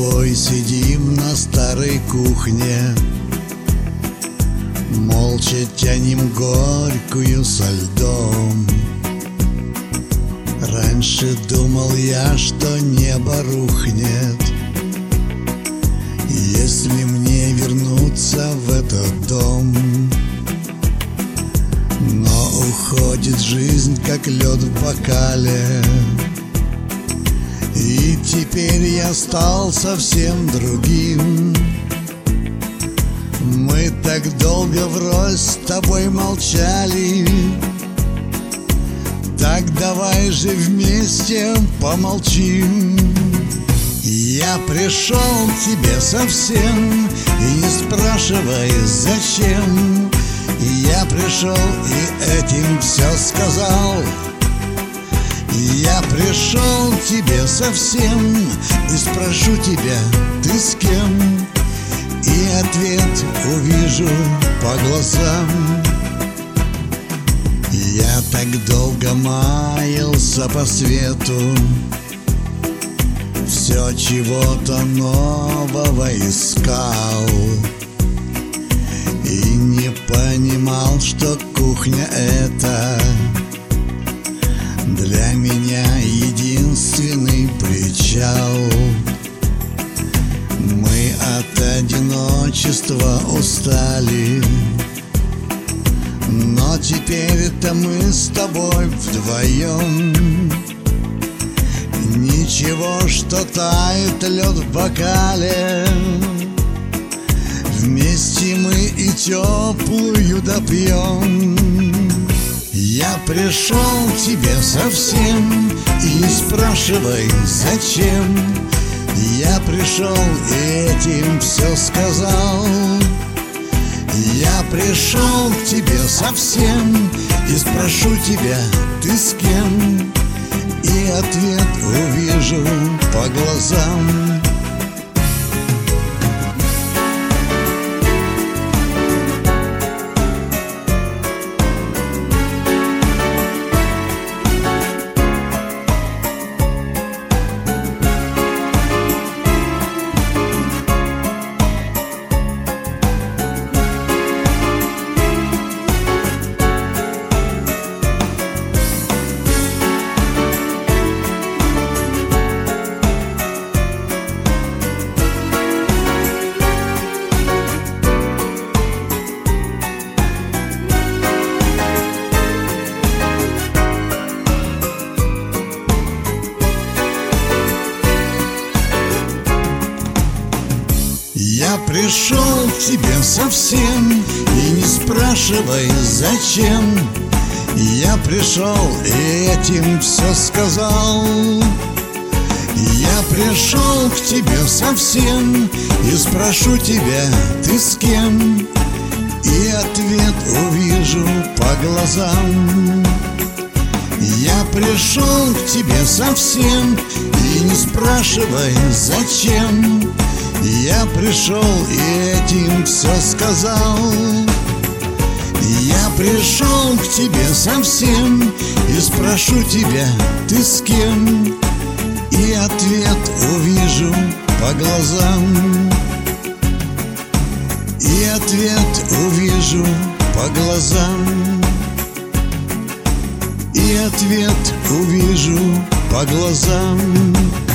тобой сидим на старой кухне, молча тянем горькую со льдом. Раньше думал я, что небо рухнет, если мне вернуться в этот дом. Но уходит жизнь, как лед в бокале, и теперь я стал совсем другим. Мы так долго врозь с тобой молчали, так давай же вместе помолчим. Я пришел к тебе совсем, и не спрашивай зачем. Я пришел и этим все сказал. Я пришел к тебе совсем и спрошу тебя, ты с кем? И ответ увижу по глазам. Я так долго маялся по свету, все чего-то нового искал, и не понимал, что кухня это для меня единственный причал. Мы от одиночества устали, но теперь-то мы с тобой вдвоем. Ничего, что тает лед в бокале, вместе мы и теплую допьем. Я пришел к тебе совсем, и не спрашивай зачем. Я пришел и этим все сказал. Я пришел к тебе совсем и спрошу тебя, ты с кем? И ответ увижу по глазам. Я пришел к тебе совсем, и не спрашивай зачем. Я пришел и этим все сказал. Я пришел к тебе совсем и спрошу тебя, ты с кем? И ответ увижу по глазам. Я пришел к тебе совсем и не спрашивай зачем. Я пришел и этим все сказал. Я пришел к тебе совсем и спрошу тебя, ты с кем? И ответ увижу по глазам. И ответ увижу по глазам. И ответ увижу по глазам.